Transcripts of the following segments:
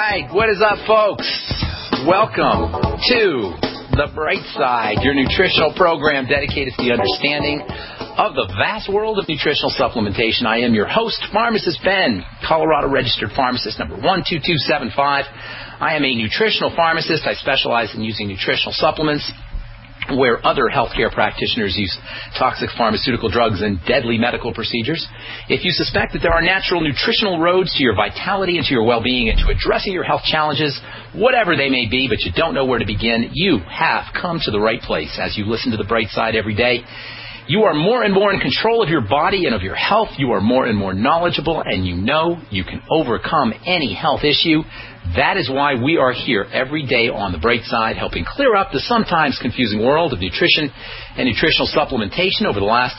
right, what is up, folks? Welcome to The Bright Side, your nutritional program dedicated to the understanding of the vast world of nutritional supplementation. I am your host, Pharmacist Ben, Colorado Registered Pharmacist number 12275. I am a nutritional pharmacist. I specialize in using nutritional supplements where other healthcare practitioners use toxic pharmaceutical drugs and deadly medical procedures. If you suspect that there are natural nutritional roads to your vitality and to your well-being and to addressing your health challenges, whatever they may be, but you don't know where to begin, you have come to the right place. As you listen to The Bright Side every day, you are more and more in control of your body and of your health. You are more and more knowledgeable, and you know you can overcome any health issue. That is why we are here every day on The Bright Side, helping clear up the sometimes confusing world of nutrition and nutritional supplementation. Over the last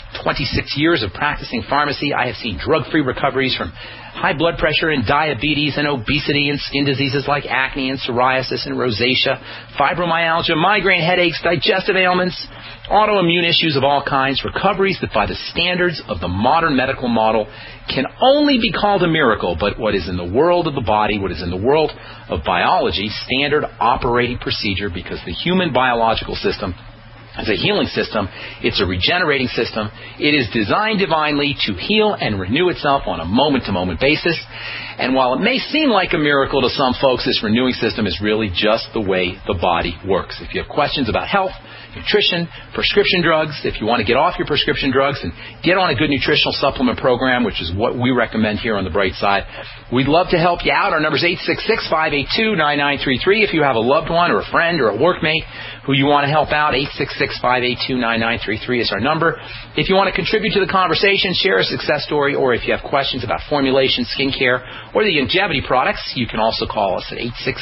26 years of practicing pharmacy, I have seen drug-free recoveries from high blood pressure and diabetes and obesity and skin diseases like acne and psoriasis and rosacea, fibromyalgia, migraine headaches, digestive ailments, autoimmune issues of all kinds, recoveries that by the standards of the modern medical model can only be called a miracle, but what is in the world of the body, what is in the world of biology, standard operating procedure, because the human biological system is a healing system. It's a regenerating system. It is designed divinely to heal and renew itself on a moment-to-moment basis. And while it may seem like a miracle to some folks, this renewing system is really just the way the body works. If you have questions about health, nutrition, prescription drugs, if you want to get off your prescription drugs and get on a good nutritional supplement program, which is what we recommend here on The Bright Side, we'd love to help you out. Our number is 866-582-9933. If you have a loved one or a friend or a workmate who you want to help out, 866-582-9933 is our number. If you want to contribute to the conversation, share a success story, or if you have questions about formulation, skincare, or the longevity products, you can also call us at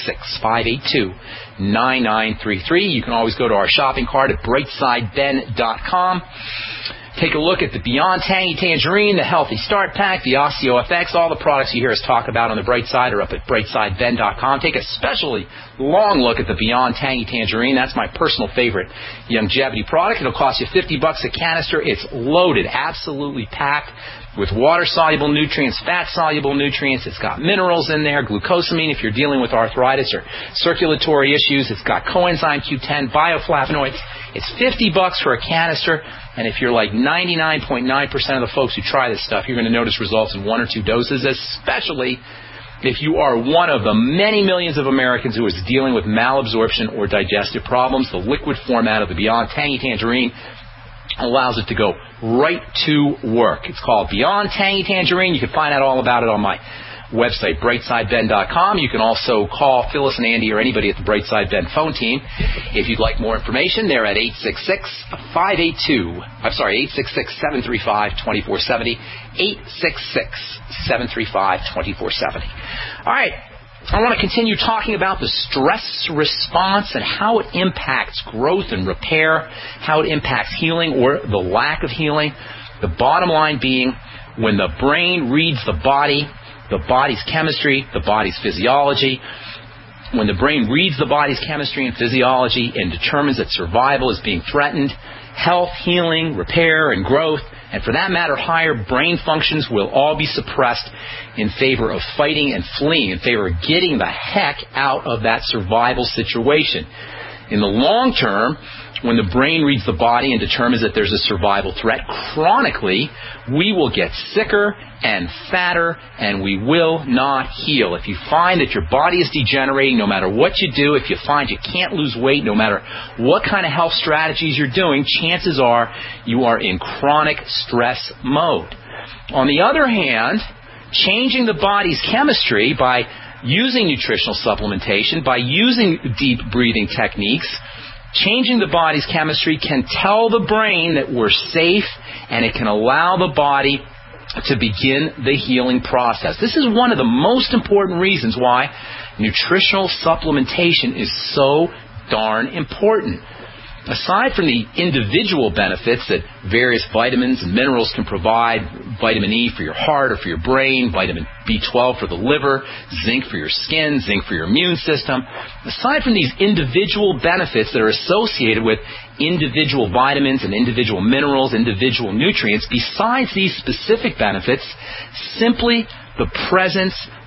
866-582-9933. You can always go to our shopping cart at brightsideben.com. Take a look at the Beyond Tangy Tangerine, the Healthy Start Pack, the OsteoFX. All the products you hear us talk about on the Bright Side are up at brightsideben.com. Take a especially long look at the Beyond Tangy Tangerine. That's my personal favorite longevity product. It'll cost you $50 a canister. It's loaded, absolutely packed with water-soluble nutrients, fat-soluble nutrients. It's got minerals in there, glucosamine if you're dealing with arthritis or circulatory issues. It's got coenzyme Q10, bioflavonoids. It's $50 for a canister. And if you're like 99.9% of the folks who try this stuff, you're going to notice results in 1 or 2 doses, especially if you are one of the many millions of Americans who is dealing with malabsorption or digestive problems. The liquid format of the Beyond Tangy Tangerine allows it to go right to work. It's called Beyond Tangy Tangerine. You can find out all about it on my website, brightsideben.com. You can also call Phyllis and Andy or anybody at the Brightside Ben phone team if you'd like more information. They're at 866-735-2470, 866-735-2470. All right. I want to continue talking about the stress response and how it impacts growth and repair, how it impacts healing or the lack of healing. The bottom line being, when the brain reads the body's chemistry, the body's physiology, when the brain reads the body's chemistry and physiology and determines that survival is being threatened, health, healing, repair, and growth, and for that matter, higher brain functions will all be suppressed in favor of fighting and fleeing, in favor of getting the heck out of that survival situation. In the long term, when the brain reads the body and determines that there's a survival threat, chronically, we will get sicker and fatter, and we will not heal. If you find that your body is degenerating, no matter what you do, if you find you can't lose weight, no matter what kind of health strategies you're doing, chances are you are in chronic stress mode. On the other hand, changing the body's chemistry by using nutritional supplementation, by using deep breathing techniques, changing the body's chemistry can tell the brain that we're safe, and it can allow the body to begin the healing process. This is one of the most important reasons why nutritional supplementation is so darn important. Aside from the individual benefits that various vitamins and minerals can provide, vitamin E for your heart or for your brain, vitamin B12 for the liver, zinc for your skin, zinc for your immune system, aside from these individual benefits that are associated with individual vitamins and individual minerals, individual nutrients, besides these specific benefits, simply the presence,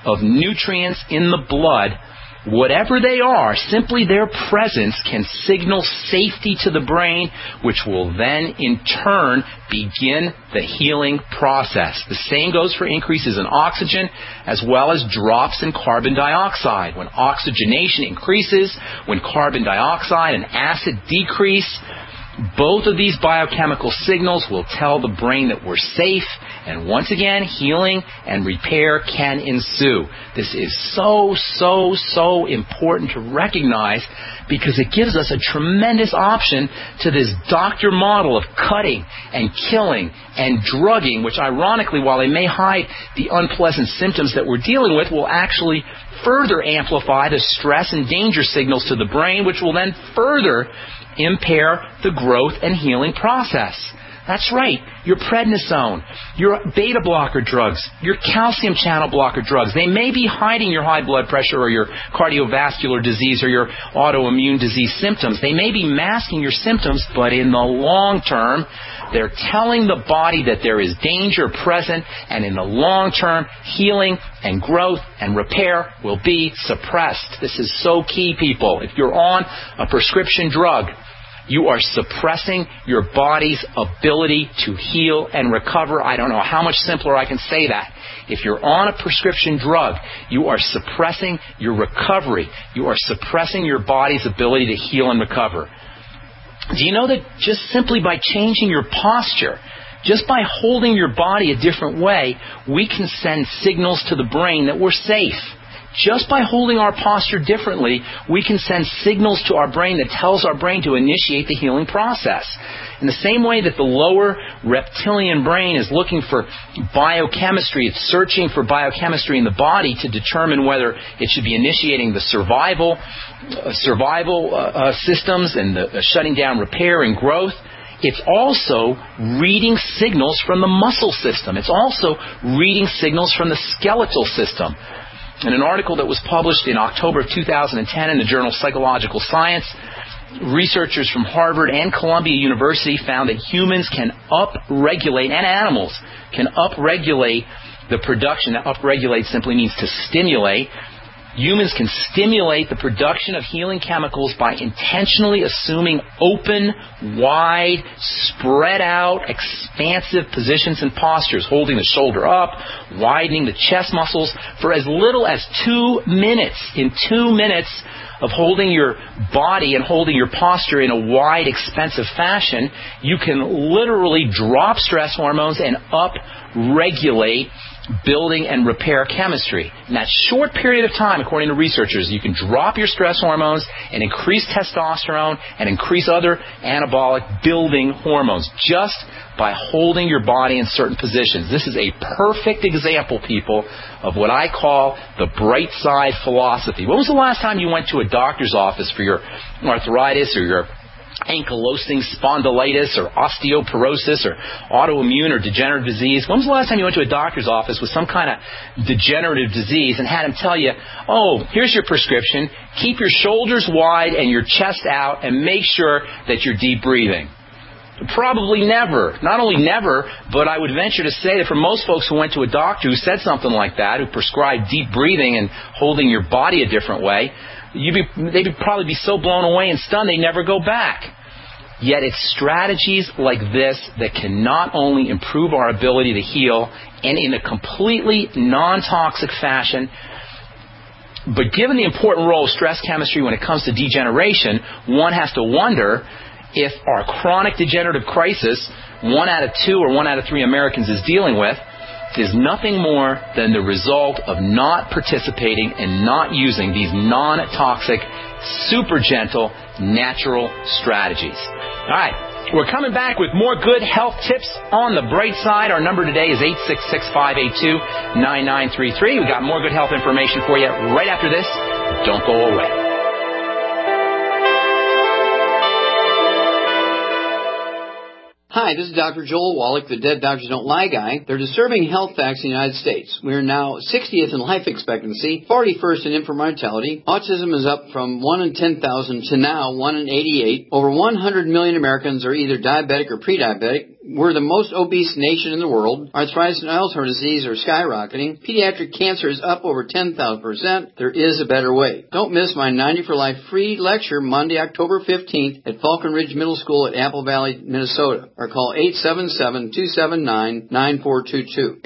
of nutrients in the blood, whatever they are, simply their presence can signal safety to the brain, which will then in turn begin the healing process. The same goes for increases in oxygen as well as drops in carbon dioxide. When oxygenation increases, when carbon dioxide and acid decrease, both of these biochemical signals will tell the brain that we're safe, and once again, healing and repair can ensue. This is so important to recognize because it gives us a tremendous option to this doctor model of cutting and killing and drugging, which ironically, while they may hide the unpleasant symptoms that we're dealing with, will actually further amplify the stress and danger signals to the brain, which will then further impair the growth and healing process. That's right. Your prednisone, your beta blocker drugs, your calcium channel blocker drugs, they may be hiding your high blood pressure or your cardiovascular disease or your autoimmune disease symptoms. They may be masking your symptoms, but in the long term, they're telling the body that there is danger present, and in the long term, healing and growth and repair will be suppressed. This is so key, people. If you're on a prescription drug, you are suppressing your body's ability to heal and recover. I don't know how much simpler I can say that. If you're on a prescription drug, you are suppressing your recovery. You are suppressing your body's ability to heal and recover. Do you know that just simply by changing your posture, just by holding your body a different way, we can send signals to the brain that we're safe? Just by holding our posture differently, we can send signals to our brain that tells our brain to initiate the healing process. In the same way that the lower reptilian brain is looking for biochemistry, it's searching for biochemistry in the body to determine whether it should be initiating the survival systems and the shutting down repair and growth. It's also reading signals from the muscle system. It's also reading signals from the skeletal system. In an article that was published in October of 2010 in the journal Psychological Science, researchers from Harvard and Columbia University found that humans can upregulate, and animals can upregulate the production. Upregulate simply means to stimulate. Humans can stimulate the production of healing chemicals by intentionally assuming open, wide, spread out, expansive positions and postures, holding the shoulder up, widening the chest muscles for as little as 2 minutes. In 2 minutes of holding your body and holding your posture in a wide, expansive fashion, you can literally drop stress hormones and upregulate building and repair chemistry. In that short period of time, according to researchers, you can drop your stress hormones and increase testosterone and increase other anabolic building hormones just by holding your body in certain positions. This is a perfect example, people, of what I call the bright side philosophy. When was the last time you went to a doctor's office for your arthritis or your ankylosing spondylitis or osteoporosis or autoimmune or degenerative disease? When was the last time you went to a doctor's office with some kind of degenerative disease and had him tell you, oh, here's your prescription, keep your shoulders wide and your chest out and make sure that you're deep breathing? Probably never. Not only never, but I would venture to say that for most folks who went to a doctor who said something like that, who prescribed deep breathing and holding your body a different way, they'd probably be so blown away and stunned they never go back. Yet it's strategies like this that can not only improve our ability to heal and in a completely non-toxic fashion, but given the important role of stress chemistry when it comes to degeneration, one has to wonder if our chronic degenerative crisis, 1 out of 2 or 1 out of 3 Americans is dealing with, is nothing more than the result of not participating and not using these non-toxic, super gentle, natural strategies. All right, we're coming back with more good health tips on the bright side. Our number today is 866-582-9933. We've got more good health information for you right after this. Don't go away. Hi, this is Dr. Joel Wallach, the Dead Doctors Don't Lie guy. They're disturbing health facts in the United States. We are now 60th in life expectancy, 41st in infant mortality. Autism is up from 1 in 10,000 to now 1 in 88. Over 100 million Americans are either diabetic or pre-diabetic. We're the most obese nation in the world. Arthritis and Alzheimer's disease are skyrocketing. Pediatric cancer is up over 10,000%. There is a better way. Don't miss my 90 for Life free lecture Monday, October 15th at Falcon Ridge Middle School at Apple Valley, Minnesota. Or call 877-279-9422.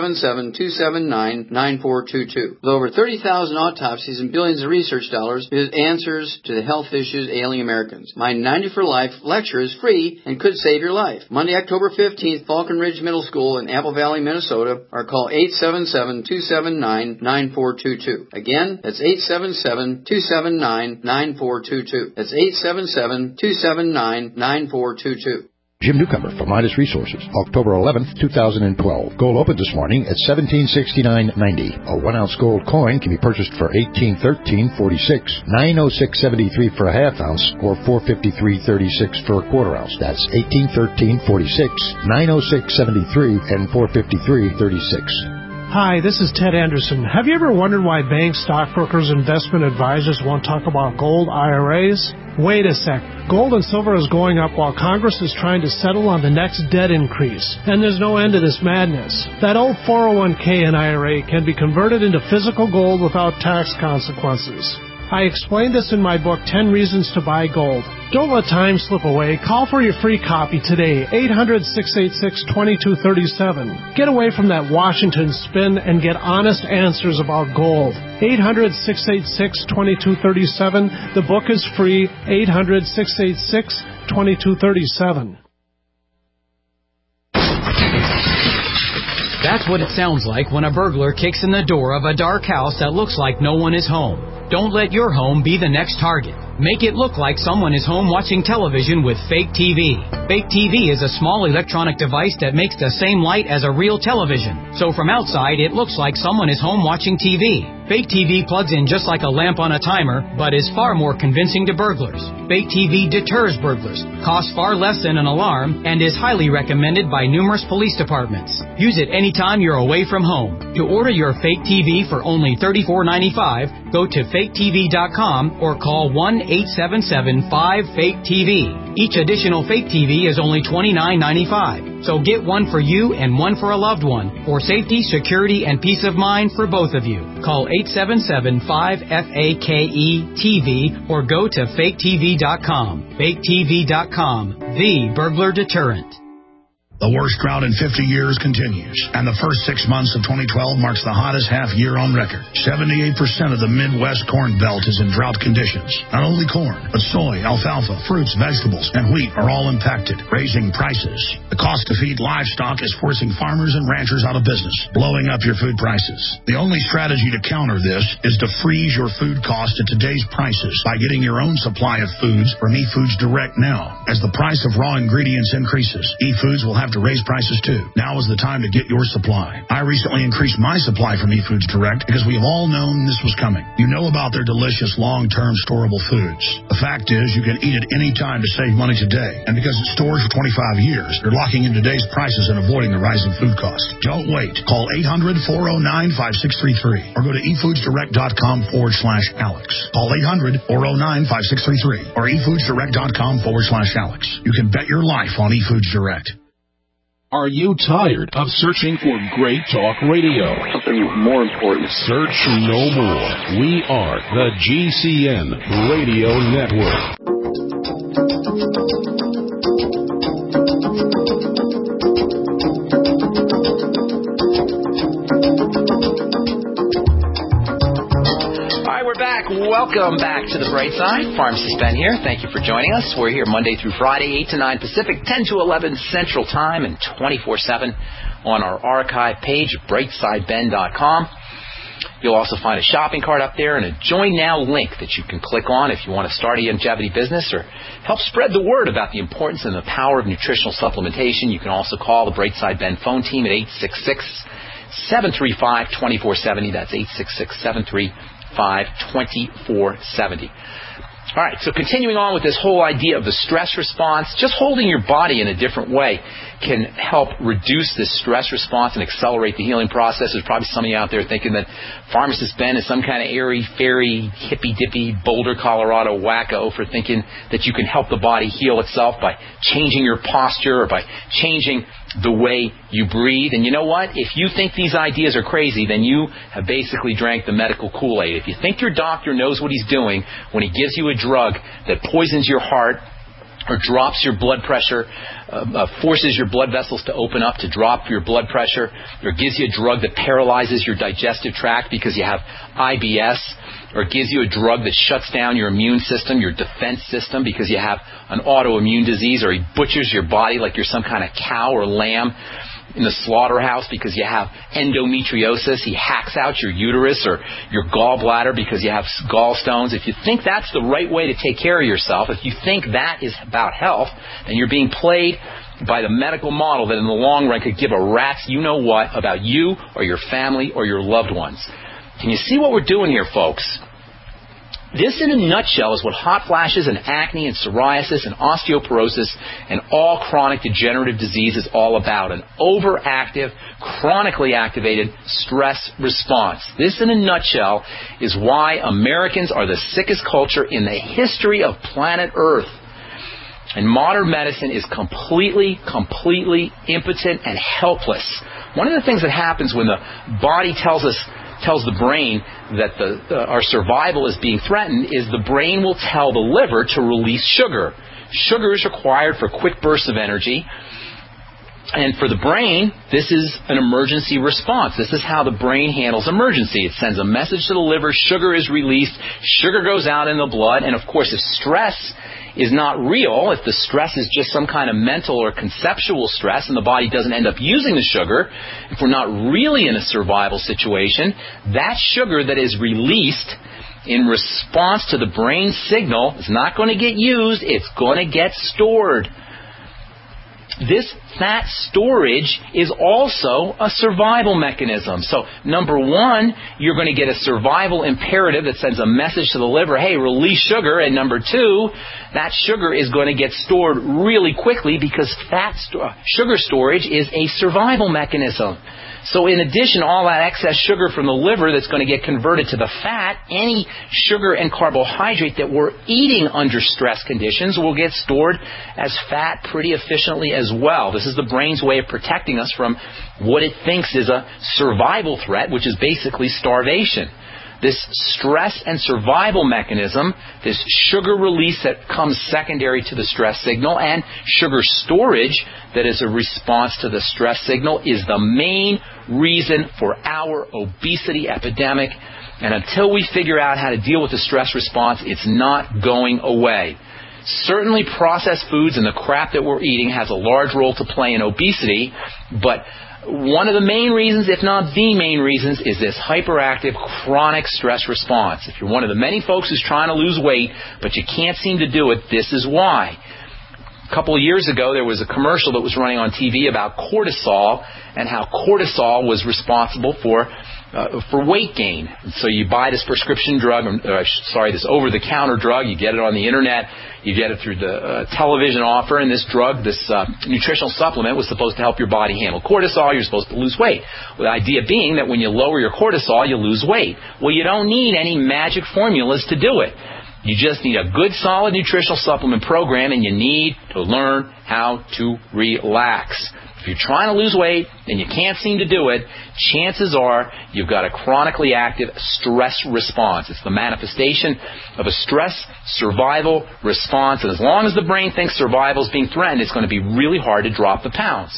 877-279-9422. With over 30,000 autopsies and billions of research dollars, it answers to the health issues ailing Americans. My 90 for Life lecture is free and could save your life. Monday, October 15th, Falcon Ridge Middle School in Apple Valley, Minnesota, or call 877-279-9422. Again, that's 877-279-9422. That's 877-279-9422. Jim Newcomer from Midas Resources, October 11th, 2012. Gold opened this morning at $1769.90. A 1-ounce gold coin can be purchased for $1813.46, $906.73 for a half ounce, or $453.36 for a quarter ounce. That's $1813.46, $906.73, and $453.36. Hi, this is Ted Anderson. Have you ever wondered why banks, stockbrokers, investment advisors won't talk about gold IRAs? Wait a sec. Gold and silver is going up while Congress is trying to settle on the next debt increase. And there's no end to this madness. That old 401k and IRA can be converted into physical gold without tax consequences. I explained this in my book, 10 Reasons to Buy Gold. Don't let time slip away. Call for your free copy today, 800-686-2237. Get away from that Washington spin and get honest answers about gold. 800-686-2237. The book is free, 800-686-2237. That's what it sounds like when a burglar kicks in the door of a dark house that looks like no one is home. Don't let your home be the next target. Make it look like someone is home watching television with Fake TV. Fake TV is a small electronic device that makes the same light as a real television. So from outside, it looks like someone is home watching TV. Fake TV plugs in just like a lamp on a timer, but is far more convincing to burglars. Fake TV deters burglars, costs far less than an alarm, and is highly recommended by numerous police departments. Use it anytime you're away from home. To order your Fake TV for only $34.95, go to faketv.com or call 1-877-5-FAKE-TV. Each additional Fake TV is only $29.95. So get one for you and one for a loved one, for safety, security, and peace of mind for both of you. Call 877-5-FAKE-TV or go to faketv.com. faketv.com, the burglar deterrent. The worst drought in 50 years continues, and the first 6 months of 2012 marks the hottest half year on record. 78% of the Midwest Corn Belt is in drought conditions. Not only corn, but soy, alfalfa, fruits, vegetables, and wheat are all impacted, raising prices. The cost to feed livestock is forcing farmers and ranchers out of business, blowing up your food prices. The only strategy to counter this is to freeze your food cost at today's prices by getting your own supply of foods from eFoods Direct now. As the price of raw ingredients increases, eFoods will have to raise prices too. Now is the time to get your supply. I recently increased my supply from eFoods Direct because we have all known this was coming. You know about their delicious long-term storable foods. The fact is you can eat it any time to save money today. And because it stores for 25 years, you're locking in today's prices and avoiding the rising food costs. Don't wait. Call 800-409-5633 or go to efoodsdirect.com/Alex. Call 800-409-5633 or efoodsdirect.com/Alex. You can bet your life on eFoods Direct. Are you tired of searching for great talk radio? Something more important. Search no more. We are the GCN Radio Network. Welcome back to the Bright Side. Pharmacist Ben here. Thank you for joining us. We're here Monday through Friday, 8 to 9 Pacific, 10 to 11 Central Time, and 24/7 on our archive page, brightsideben.com. You'll also find a shopping cart up there and a Join Now link that you can click on if you want to start a longevity business or help spread the word about the importance and the power of nutritional supplementation. You can also call the Brightside Ben phone team at 866-735-2470. That's 866-735-2470. All right, so continuing on with this whole idea of the stress response, just holding your body in a different way can help reduce this stress response and accelerate the healing process. There's probably some of you out there thinking that Pharmacist Ben is some kind of airy-fairy, hippy-dippy Boulder, Colorado wacko for thinking that you can help the body heal itself by changing your posture or by changing the way you breathe. And you know what? If you think these ideas are crazy, then you have basically drank the medical Kool-Aid. If you think your doctor knows what he's doing when he gives you a drug that poisons your heart or drops your blood pressure, forces your blood vessels to open up to drop your blood pressure, or gives you a drug that paralyzes your digestive tract because you have IBS, or gives you a drug that shuts down your immune system, your defense system, because you have an autoimmune disease, or he butchers your body like you're some kind of cow or lamb in the slaughterhouse because you have endometriosis. He hacks out your uterus or your gallbladder because you have gallstones. If you think that's the right way to take care of yourself, if you think that is about health, then you're being played by the medical model that in the long run could give a rat's you-know-what about you or your family or your loved ones. Can you see what we're doing here, folks? This, in a nutshell, is what hot flashes and acne and psoriasis and osteoporosis and all chronic degenerative disease is all about. An overactive, chronically activated stress response. This, in a nutshell, is why Americans are the sickest culture in the history of planet Earth. And modern medicine is completely impotent and helpless. One of the things that happens when the body tells the brain that our survival is being threatened is the brain will tell the liver to release sugar. Sugar is required for quick bursts of energy. And for the brain, this is an emergency response. This is how the brain handles emergency. It sends a message to the liver, sugar is released, sugar goes out in the blood, and of course if stress is not real, if the stress is just some kind of mental or conceptual stress and the body doesn't end up using the sugar, if we're not really in a survival situation, that sugar that is released in response to the brain signal is not going to get used, it's going to get stored. This fat storage is also a survival mechanism. So, number one, you're going to get a survival imperative that sends a message to the liver, hey, release sugar. And number two, that sugar is going to get stored really quickly because sugar storage is a survival mechanism. So in addition, all that excess sugar from the liver that's going to get converted to the fat, any sugar and carbohydrate that we're eating under stress conditions will get stored as fat pretty efficiently as well. This is the brain's way of protecting us from what it thinks is a survival threat, which is basically starvation. This stress and survival mechanism, this sugar release that comes secondary to the stress signal, and sugar storage that is a response to the stress signal, is the main reason for our obesity epidemic. And until we figure out how to deal with the stress response, it's not going away. Certainly processed foods and the crap that we're eating has a large role to play in obesity, but one of the main reasons, if not the main reasons, is this hyperactive chronic stress response. If you're one of the many folks who's trying to lose weight, but you can't seem to do it, this is why. A couple of years ago, there was a commercial that was running on TV about cortisol and how cortisol was responsible for weight gain. So you buy this prescription drug, this over-the-counter drug, you get it on the internet, you get it through the television offer, and this drug, this nutritional supplement was supposed to help your body handle cortisol. You're supposed to lose weight. Well, the idea being that when you lower your cortisol, you lose weight. Well, you don't need any magic formulas to do it. You just need a good, solid nutritional supplement program, and you need to learn how to relax. If you're trying to lose weight and you can't seem to do it, chances are you've got a chronically active stress response. It's the manifestation of a stress survival response. And as long as the brain thinks survival is being threatened, it's going to be really hard to drop the pounds.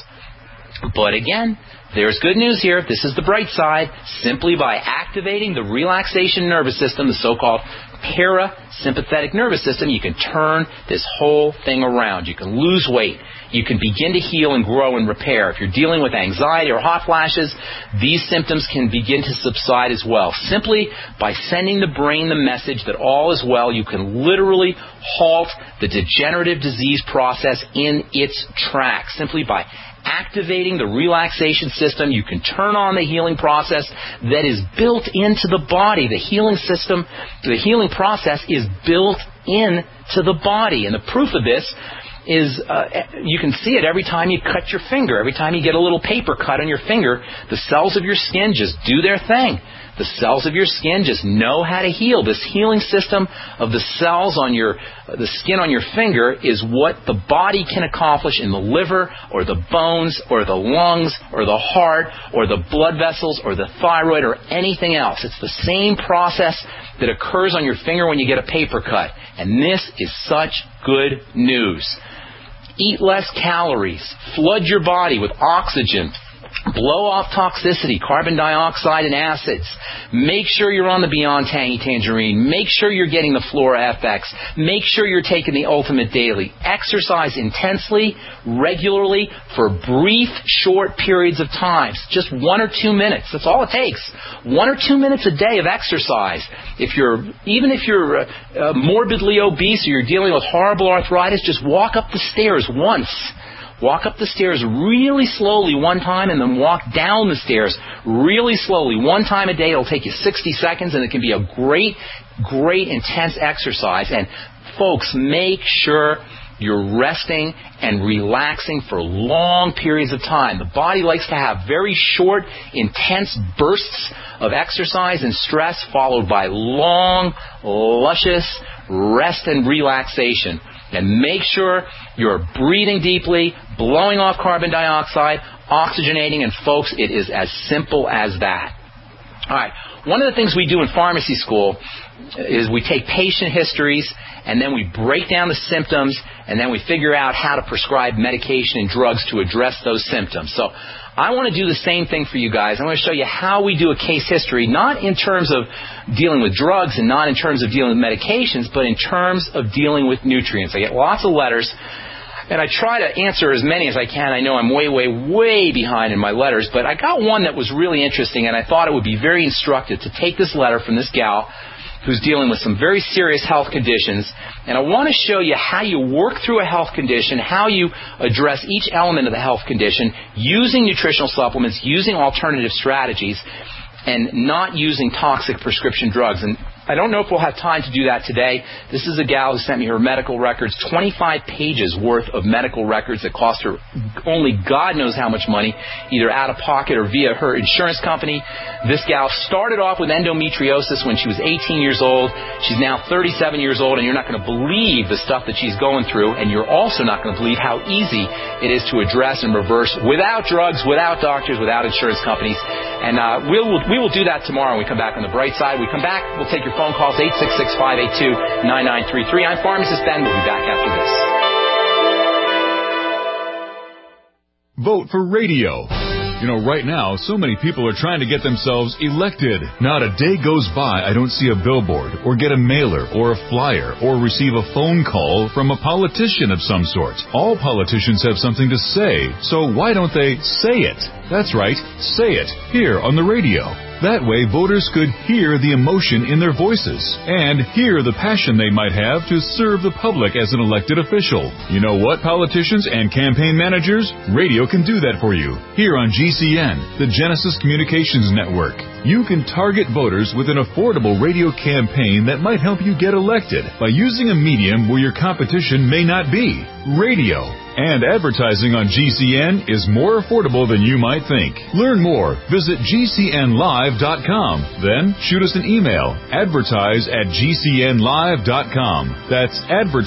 But again, there's good news here. This is the bright side. Simply by activating the relaxation nervous system, the so-called parasympathetic nervous system, you can turn this whole thing around. You can lose weight. You can begin to heal and grow and repair. If you're dealing with anxiety or hot flashes, these symptoms can begin to subside as well. Simply by sending the brain the message that all is well, you can literally halt the degenerative disease process in its tracks. Simply by activating the relaxation system, you can turn on the healing process that is built into the body. The healing system, the healing process is built into the body. And the proof of this is, you can see it every time you cut your finger. Every time you get a little paper cut on your finger, the cells of your skin just do their thing. The cells of your skin just know how to heal. This healing system of the cells on the skin on your finger is what the body can accomplish in the liver or the bones or the lungs or the heart or the blood vessels or the thyroid or anything else. It's the same process that occurs on your finger when you get a paper cut. And this is such good news. Eat less calories. Flood your body with oxygen. Blow off toxicity, carbon dioxide and acids. Make sure you're on the Beyond Tangy Tangerine. Make sure you're getting the Flora FX. Make sure you're taking the Ultimate Daily. Exercise intensely, regularly, for brief, short periods of time. Just 1 or 2 minutes. That's all it takes. 1 or 2 minutes a day of exercise. Even if you're morbidly obese or you're dealing with horrible arthritis, just walk up the stairs once. Walk up the stairs really slowly one time and then walk down the stairs really slowly. 1 time a day. It'll take you 60 seconds and it can be a great, great intense exercise. And folks, make sure you're resting and relaxing for long periods of time. The body likes to have very short, intense bursts of exercise and stress followed by long, luscious rest and relaxation. And make sure you're breathing deeply, blowing off carbon dioxide, oxygenating, and folks, it is as simple as that. All right. One of the things we do in pharmacy school is we take patient histories and then we break down the symptoms and then we figure out how to prescribe medication and drugs to address those symptoms. So I want to do the same thing for you guys. I'm going to show you how we do a case history, not in terms of dealing with drugs and not in terms of dealing with medications, but in terms of dealing with nutrients. I get lots of letters, and I try to answer as many as I can. I know I'm way, way, way behind in my letters, but I got one that was really interesting, and I thought it would be very instructive to take this letter from this gal who's dealing with some very serious health conditions. And I want to show you how you work through a health condition, how you address each element of the health condition using nutritional supplements, using alternative strategies, and not using toxic prescription drugs. And I don't know if we'll have time to do that today. This is a gal who sent me her medical records, 25 pages worth of medical records that cost her only God knows how much money, either out of pocket or via her insurance company. This gal started off with endometriosis when she was 18 years old. She's now 37 years old, and you're not going to believe the stuff that she's going through, and you're also not going to believe how easy it is to address and reverse without drugs, without doctors, without insurance companies. And we will do that tomorrow when we come back on the bright side. We come back, we'll take your phone calls, 866-582-9933. I'm Pharmacist Ben. We'll be back after this. Vote for radio. You know, right now, so many people are trying to get themselves elected. Not a day goes by I don't see a billboard or get a mailer or a flyer or receive a phone call from a politician of some sort. All politicians have something to say, so why don't they say it? That's right, say it here on the radio. That way, voters could hear the emotion in their voices and hear the passion they might have to serve the public as an elected official. You know what, politicians and campaign managers? Radio can do that for you. Here on GCN, the Genesis Communications Network. You can target voters with an affordable radio campaign that might help you get elected by using a medium where your competition may not be. Radio. And advertising on GCN is more affordable than you might think. Learn more. Visit GCNlive.com. Then shoot us an email. Advertise@GCNlive.com. That's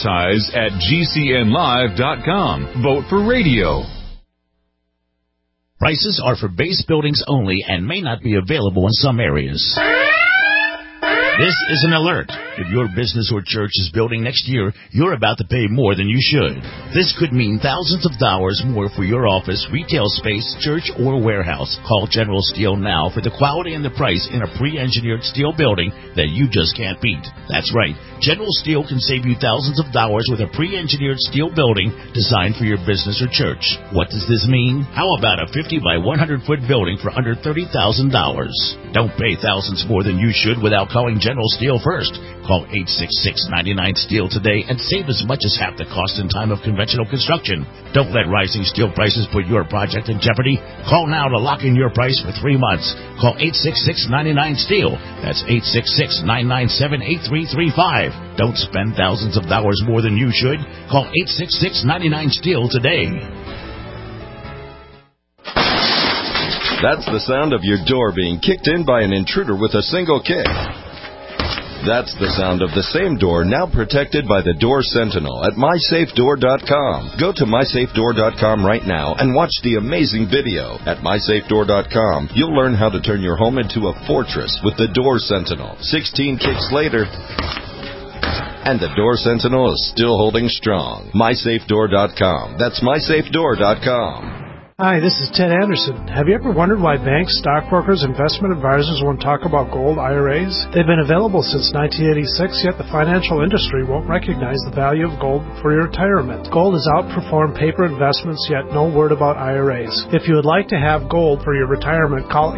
advertise@GCNlive.com. Vote for radio. Prices are for base buildings only and may not be available in some areas. This is an alert. If your business or church is building next year, you're about to pay more than you should. This could mean thousands of dollars more for your office, retail space, church, or warehouse. Call General Steel now for the quality and the price in a pre-engineered steel building that you just can't beat. That's right. General Steel can save you thousands of dollars with a pre-engineered steel building designed for your business or church. What does this mean? How about a 50 by 100 foot building for under $30,000? Don't pay thousands more than you should without calling General Steel first. Call 866-99-STEEL today and save as much as half the cost in time of conventional construction. Don't let rising steel prices put your project in jeopardy. Call now to lock in your price for 3 months. Call 866-99-STEEL. That's 866-997-8300. 888-432-9335. Don't spend thousands of dollars more than you should. Call 866-99-STEEL today. That's the sound of your door being kicked in by an intruder with a single kick. That's the sound of the same door now protected by the Door Sentinel at MySafeDoor.com. Go to MySafeDoor.com right now and watch the amazing video. At MySafeDoor.com, you'll learn how to turn your home into a fortress with the Door Sentinel. 16 kicks later, and the Door Sentinel is still holding strong. MySafeDoor.com. That's MySafeDoor.com. Hi, this is Ted Anderson. Have you ever wondered why banks, stockbrokers, investment advisors won't talk about gold IRAs? They've been available since 1986, yet the financial industry won't recognize the value of gold for your retirement. Gold has outperformed paper investments, yet no word about IRAs. If you would like to have gold for your retirement, call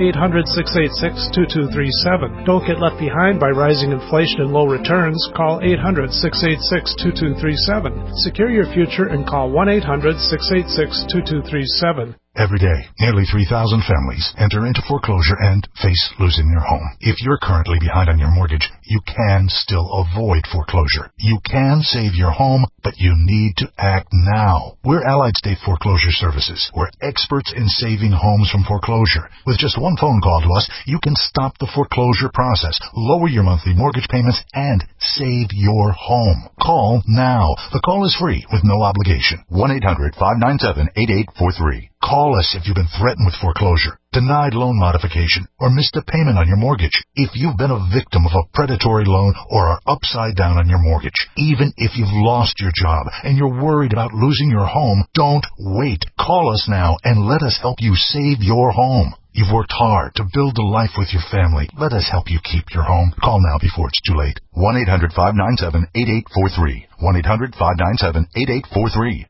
800-686-2237. Don't get left behind by rising inflation and low returns. Call 800-686-2237. Secure your future and call 1-800-686-2237. Every day, nearly 3,000 families enter into foreclosure and face losing their home. If you're currently behind on your mortgage, you can still avoid foreclosure. You can save your home, but you need to act now. We're Allied State Foreclosure Services. We're experts in saving homes from foreclosure. With just one phone call to us, you can stop the foreclosure process, lower your monthly mortgage payments, and save your home. Call now. The call is free with no obligation. 1-800-597-8843. Call us if you've been threatened with foreclosure, denied loan modification, or missed a payment on your mortgage. If you've been a victim of a predatory loan or are upside down on your mortgage, even if you've lost your job and you're worried about losing your home, don't wait. Call us now and let us help you save your home. You've worked hard to build a life with your family. Let us help you keep your home. Call now before it's too late. 1-800-597-8843. 1-800-597-8843.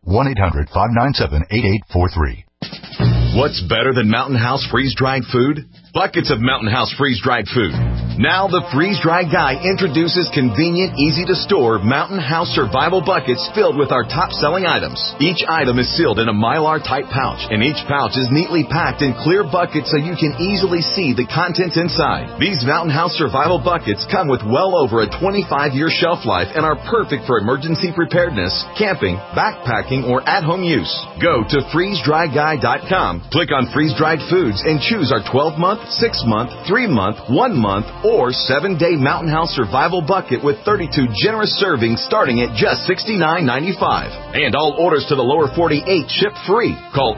1-800-597-8843. What's better than Mountain House freeze-dried food? Buckets of Mountain House freeze-dried food. Now the freeze-dried guy introduces convenient, easy-to-store Mountain House survival buckets filled with our top-selling items. Each item is sealed in a Mylar-type pouch, and each pouch is neatly packed in clear buckets so you can easily see the contents inside. These Mountain House survival buckets come with well over a 25-year shelf life and are perfect for emergency preparedness, camping, backpacking, or at-home use. Go to freezedryguy.com, click on freeze-dried foods, and choose our 12-month, 6-month, 3-month, 1-month, or 7-day Mountain House survival bucket with 32 generous servings starting at just $69.95. And all orders to the lower 48 ship free. Call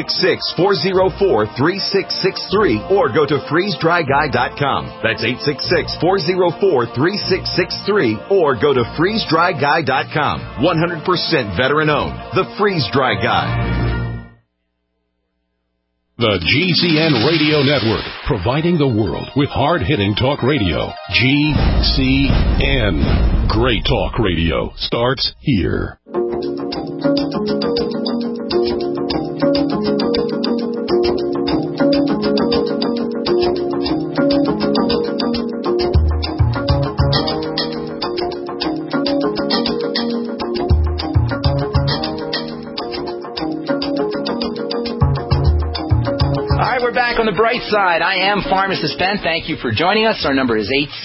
866-404-3663 or go to freezedryguy.com. That's 866-404-3663 or go to freezedryguy.com. 100% veteran owned. The Freeze Dry Guy. The GCN Radio Network, providing the world with hard-hitting talk radio. GCN. Great talk radio starts here. On the bright side, I am Pharmacist Ben. Thank you for joining us. Our number is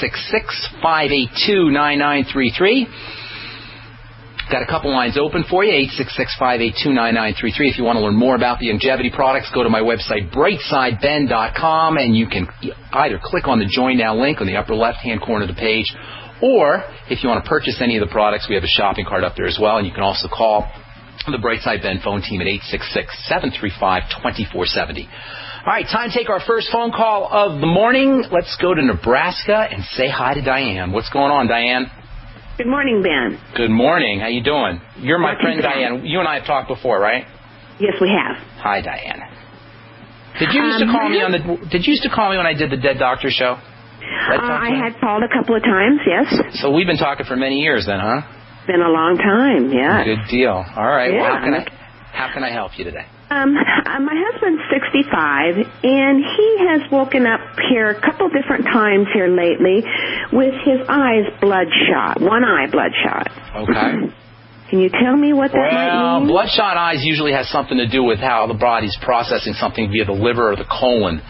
866-582-9933. Got a couple lines open for you, 866-582-9933. If you want to learn more about the longevity products, go to my website, brightsideben.com, and you can either click on the Join Now link on the upper left-hand corner of the page, or if you want to purchase any of the products, we have a shopping cart up there as well, and you can also call the Brightside Ben phone team at 866-735-2470. All right, time to take our first phone call of the morning. Let's go to Nebraska and say hi to Diane. What's going on, Diane? Good morning, Ben. Good morning. How you doing? You're my friend, Diane. You and I have talked before, right? Yes, we have. Hi, Diane. Did you used to call me Did you used to call me when I did the Dead Doctor show? I had called a couple of times, yes. So we've been talking for many years then, huh? Been a long time, yeah. Good deal. All right. Yeah. Well, how can I help you today? My husband's 65, and he has woken up here a couple different times here lately with his eyes bloodshot, one eye bloodshot. Okay. Can you tell me what that might mean? Well, bloodshot eyes usually has something to do with how the body's processing something via the liver or the colon.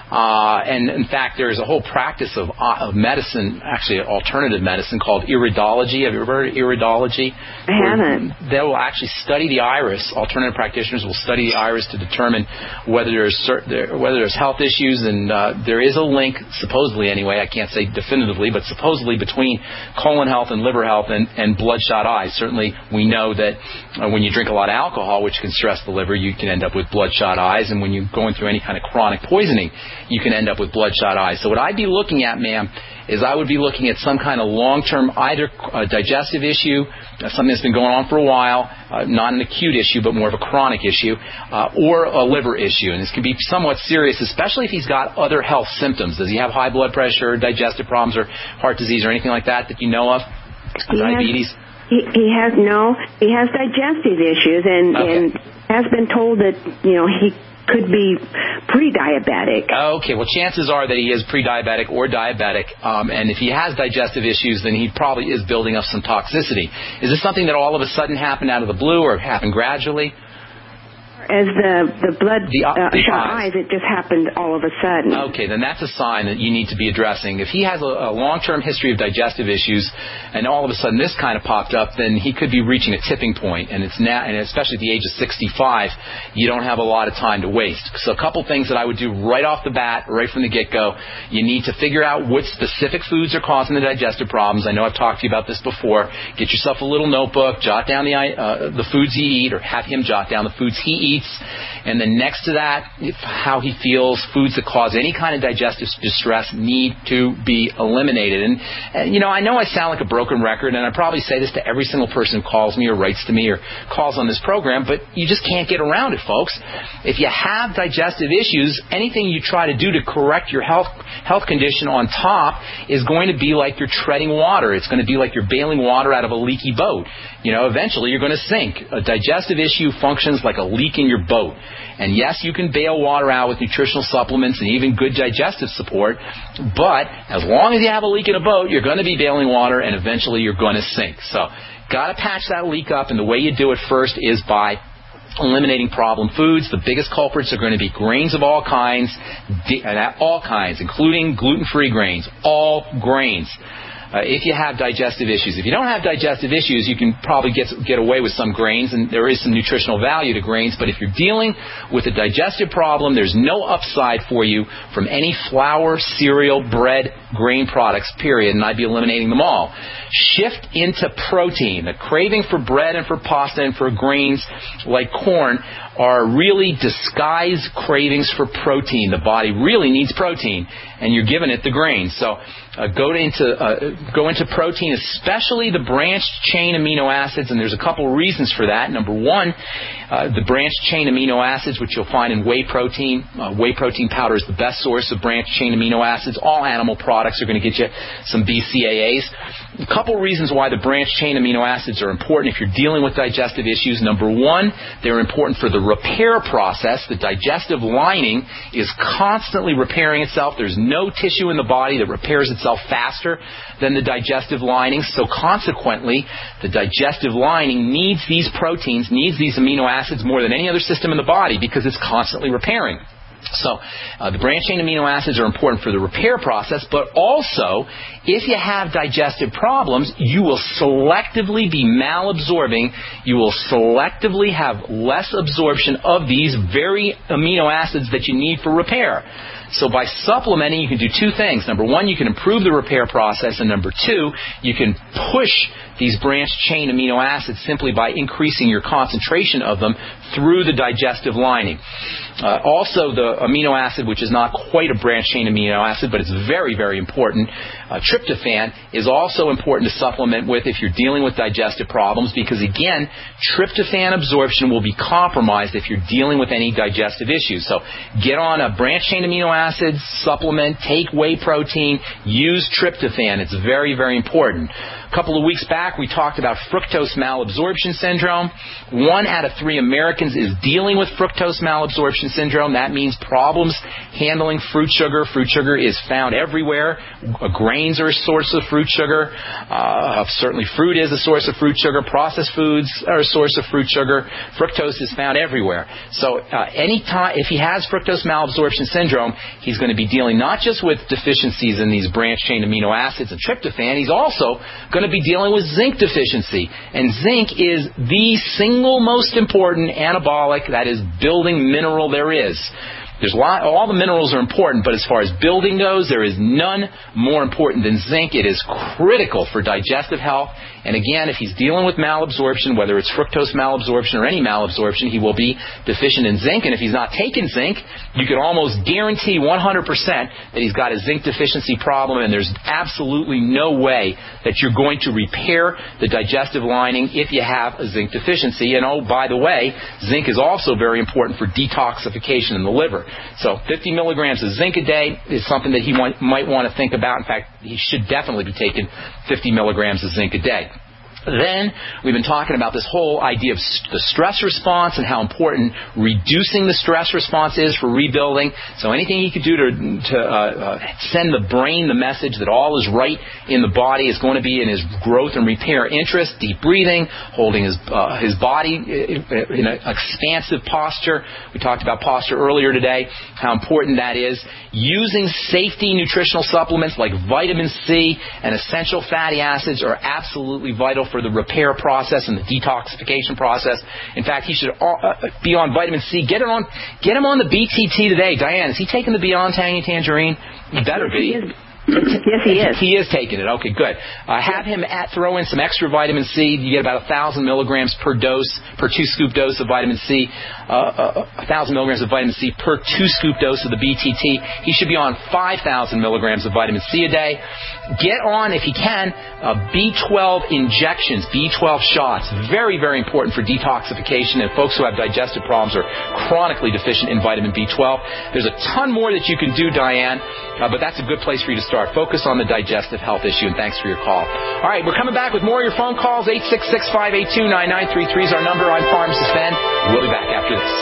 And in fact, there's a whole practice of medicine, actually alternative medicine, called iridology. Have you ever heard of iridology? I haven't. They will actually study the iris. Alternative practitioners will study the iris to determine whether there's health issues, and there is a link, supposedly anyway, I can't say definitively, but supposedly between colon health and liver health and bloodshot eyes. Certainly we know that when you drink a lot of alcohol, which can stress the liver, you can end up with bloodshot eyes, and when you're going through any kind of chronic poisoning, you can end up with bloodshot eyes. So what I'd be looking at, ma'am, is I would be looking at some kind of long-term, either digestive issue, something that's been going on for a while, not an acute issue, but more of a chronic issue, or a liver issue. And this can be somewhat serious, especially if he's got other health symptoms. Does he have high blood pressure, digestive problems, or heart disease, or anything like that you know of? Diabetes? He has digestive issues, and has been told that, he could be pre-diabetic. Okay, well, chances are that he is pre-diabetic or diabetic, and if he has digestive issues, then he probably is building up some toxicity. Is this something that all of a sudden happened out of the blue or happened gradually? As the bloodshot eyes, it just happened all of a sudden. Okay, then that's a sign that you need to be addressing. If he has a long-term history of digestive issues, and all of a sudden this kind of popped up, then he could be reaching a tipping point. And it's now, and especially at the age of 65, you don't have a lot of time to waste. So a couple things that I would do right off the bat, right from the get-go. You need to figure out what specific foods are causing the digestive problems. I know I've talked to you about this before. Get yourself a little notebook, jot down the foods you eat, or have him jot down the foods he eats. And then next to that, how he feels, foods that cause any kind of digestive distress need to be eliminated. And I know I sound like a broken record, and I probably say this to every single person who calls me or writes to me or calls on this program, but you just can't get around it, folks. If you have digestive issues, anything you try to do to correct your health condition on top is going to be like you're treading water. It's going to be like you're bailing water out of a leaky boat. Eventually you're going to sink. A digestive issue functions like a leak in your boat. And yes, you can bail water out with nutritional supplements and even good digestive support, but as long as you have a leak in a boat, you're going to be bailing water, and eventually you're going to sink. So, got to patch that leak up, and the way you do it first is by eliminating problem foods. The biggest culprits are going to be grains of all kinds, including gluten-free grains, all grains. If you have digestive issues. If you don't have digestive issues, you can probably get away with some grains, and there is some nutritional value to grains. But if you're dealing with a digestive problem, there's no upside for you from any flour, cereal, bread, grain products, period, and I'd be eliminating them all. Shift into protein. The craving for bread and for pasta and for grains like corn are really disguised cravings for protein. The body really needs protein, and you're giving it the grains. So go into protein, especially the branched chain amino acids, and there's a couple reasons for that. Number one, the branched chain amino acids, which you'll find in whey protein. Whey protein powder is the best source of branched chain amino acids. All animal products are going to get you some BCAAs. A couple reasons why the branched chain amino acids are important if you're dealing with digestive issues. Number one, they're important for the repair process. The digestive lining is constantly repairing itself. There's no tissue in the body that repairs itself faster than the digestive lining. So consequently, the digestive lining needs these proteins, needs these amino acids more than any other system in the body because it's constantly repairing. So the branched chain amino acids are important for the repair process, but also if you have digestive problems, you will selectively be malabsorbing. You will selectively have less absorption of these very amino acids that you need for repair. So by supplementing, you can do two things. Number one, you can improve the repair process, and number two, you can push these branched chain amino acids simply by increasing your concentration of them through the digestive lining. Also, the amino acid, which is not quite a branched chain amino acid, but it's very, very important, tryptophan, is also important to supplement with if you're dealing with digestive problems because, again, tryptophan absorption will be compromised if you're dealing with any digestive issues. So get on a branched chain amino acid supplement, take whey protein, use tryptophan. It's very, very important. A couple of weeks back, we talked about fructose malabsorption syndrome. 1 out of 3 Americans Americans is dealing with fructose malabsorption syndrome. That means problems handling fruit sugar. Fruit sugar is found everywhere. Grains are a source of fruit sugar. Certainly fruit is a source of fruit sugar. Processed foods are a source of fruit sugar. Fructose is found everywhere. So anytime, if he has fructose malabsorption syndrome, he's going to be dealing not just with deficiencies in these branched-chain amino acids and tryptophan, he's also going to be dealing with zinc deficiency. And zinc is the single most important anabolic, that is, building mineral there is. All the minerals are important, but as far as building goes, there is none more important than zinc. It is critical for digestive health. And again, if he's dealing with malabsorption, whether it's fructose malabsorption or any malabsorption, he will be deficient in zinc. And if he's not taking zinc, you can almost guarantee 100% that he's got a zinc deficiency problem, and there's absolutely no way that you're going to repair the digestive lining if you have a zinc deficiency. And oh, by the way, zinc is also very important for detoxification in the liver. So 50 milligrams of zinc a day is something that he might want to think about. In fact, he should definitely be taking 50 milligrams of zinc a day. Then we've been talking about this whole idea of the stress response and how important reducing the stress response is for rebuilding. So anything he could do to send the brain the message that all is right in the body is going to be in his growth and repair interest. Deep breathing, holding his body in an expansive posture. We talked about posture earlier today, how important that is. Using safety nutritional supplements like vitamin C and essential fatty acids are absolutely vital for the repair process and the detoxification process. In fact, he should be on vitamin C. Get him on the BTT today. Diane, is he taking the Beyond Tangerine? He better be. Yes, he is. He is taking it. Okay, good. Have him throw in some extra vitamin C. You get about 1,000 milligrams per dose, per 2-scoop dose of vitamin C. 1,000 milligrams of vitamin C per 2-scoop dose of the BTT. He should be on 5,000 milligrams of vitamin C a day. Get on, if he can, B12 injections, B12 shots. Very, very important for detoxification, and folks who have digestive problems are chronically deficient in vitamin B12. There's a ton more that you can do, Diane, but that's a good place for you to start. Focus on the digestive health issue, and thanks for your call. All right, we're coming back with more of your phone calls. 866-582-9933 is our number. I'm Pharmacist Ben. We'll be back after this.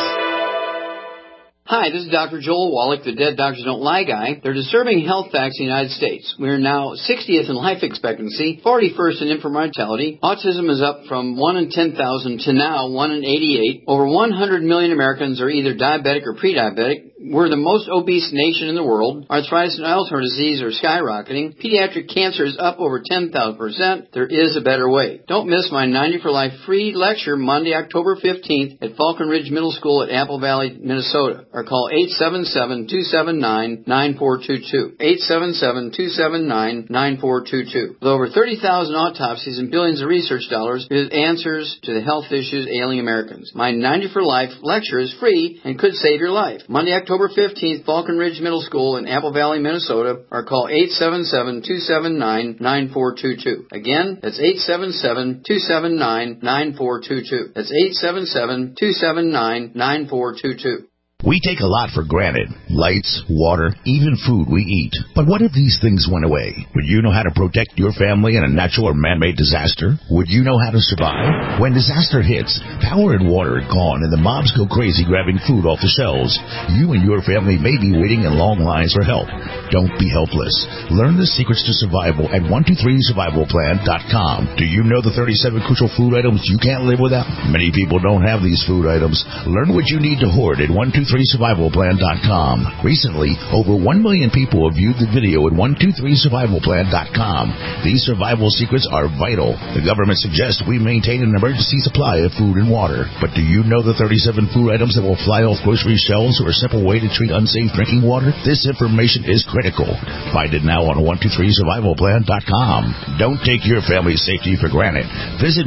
Hi, this is Dr. Joel Wallach, the Dead Doctors Don't Lie guy. They're disturbing health facts in the United States. We are now 60th in life expectancy, 41st in infant mortality. Autism is up from 1 in 10,000 to now 1 in 88. Over 100 million Americans are either diabetic or pre-diabetic. We're the most obese nation in the world. Arthritis and Alzheimer's disease are skyrocketing. Pediatric cancer is up over 10,000%. There is a better way. Don't miss my 90 for Life free lecture Monday, October 15th at Falcon Ridge Middle School at Apple Valley, Minnesota. Or call 877-279-9422. 877-279-9422. With over 30,000 autopsies and billions of research dollars, it is answers to the health issues ailing Americans. My 90 for Life lecture is free and could save your life. Monday, October 15th, Falcon Ridge Middle School in Apple Valley, Minnesota, or call 877-279-9422. Again, that's 877-279-9422. That's 877-279-9422. We take a lot for granted. Lights, water, even food we eat. But what if these things went away? Would you know how to protect your family in a natural or man-made disaster? Would you know how to survive? When disaster hits, power and water are gone and the mobs go crazy grabbing food off the shelves. You and your family may be waiting in long lines for help. Don't be helpless. Learn the secrets to survival at 123survivalplan.com. Do you know the 37 crucial food items you can't live without? Many people don't have these food items. Learn what you need to hoard at 123survivalplan.com. Recently, over 1 million people have viewed the video at 123survivalplan.com. These survival secrets are vital. The government suggests we maintain an emergency supply of food and water. But do you know the 37 food items that will fly off grocery shelves or a simple way to treat unsafe drinking water? This information is critical. Find it now on 123survivalplan.com. Don't take your family's safety for granted. Visit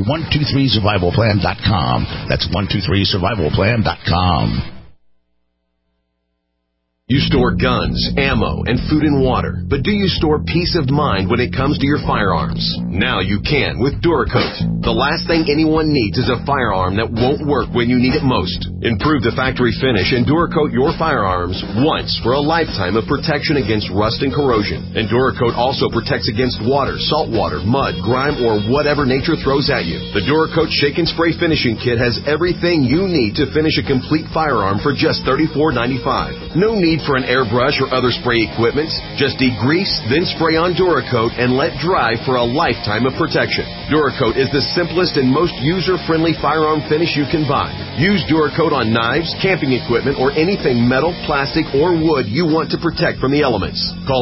123survivalplan.com. That's 123survivalplan.com. You store guns, ammo, and food and water, but do you store peace of mind when it comes to your firearms? Now you can with Duracoat. The last thing anyone needs is a firearm that won't work when you need it most. Improve the factory finish and Duracoat your firearms once for a lifetime of protection against rust and corrosion. And Duracoat also protects against water, salt water, mud, grime, or whatever nature throws at you. The Duracoat Shake and Spray Finishing Kit has everything you need to finish a complete firearm for just $34.95. No need for an airbrush or other spray equipment. Just degrease, then spray on Duracoat and let dry for a lifetime of protection. Duracoat is the simplest and most user-friendly firearm finish you can buy. Use Duracoat on knives, camping equipment, or anything metal, plastic, or wood you want to protect from the elements. Call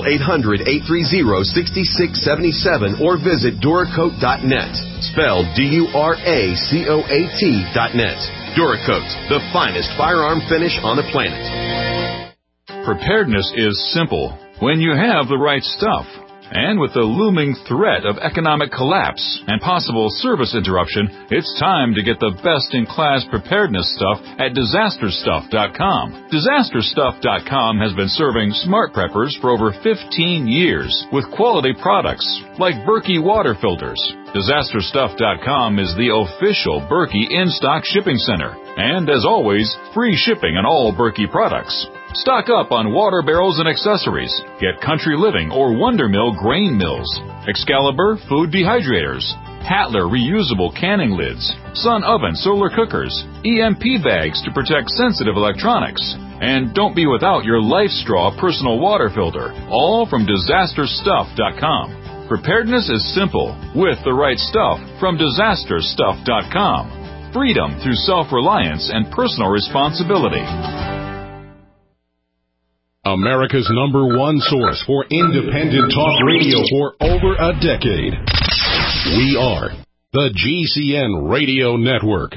800-830-6677 or visit Duracoat.net. Spelled Duracoat.net. Duracoat, the finest firearm finish on the planet. Preparedness is simple when you have the right stuff. And with the looming threat of economic collapse and possible service interruption, it's time to get the best-in-class preparedness stuff at DisasterStuff.com. DisasterStuff.com has been serving smart preppers for over 15 years with quality products like Berkey water filters. DisasterStuff.com is the official Berkey in-stock shipping center. And, as always, free shipping on all Berkey products. Stock up on water barrels and accessories. Get Country Living or Wonder Mill grain mills, Excalibur food dehydrators, Hatler reusable canning lids, Sun oven solar cookers, EMP bags to protect sensitive electronics. And don't be without your LifeStraw personal water filter, all from DisasterStuff.com. Preparedness is simple with the right stuff from DisasterStuff.com. Freedom through self-reliance and personal responsibility. America's #1 source for independent talk radio for over a decade. We are the GCN Radio Network.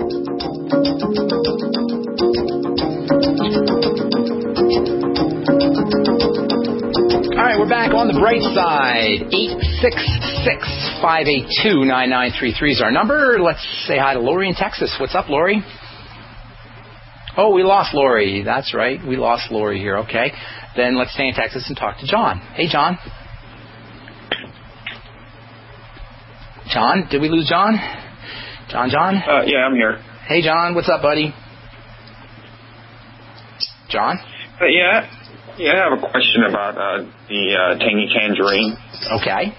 All right, we're back on the bright side. 866-582-9933 is our number. Let's say hi to Lori in Texas. What's up, Lori? Oh, we lost Lori. That's right. We lost Lori here. Okay. Then let's stay in Texas and talk to John. Hey, John. John? Did we lose John? John? Yeah, I'm here. Hey, John. What's up, buddy? John? Yeah, I have a question about the tangy tangerine. Okay.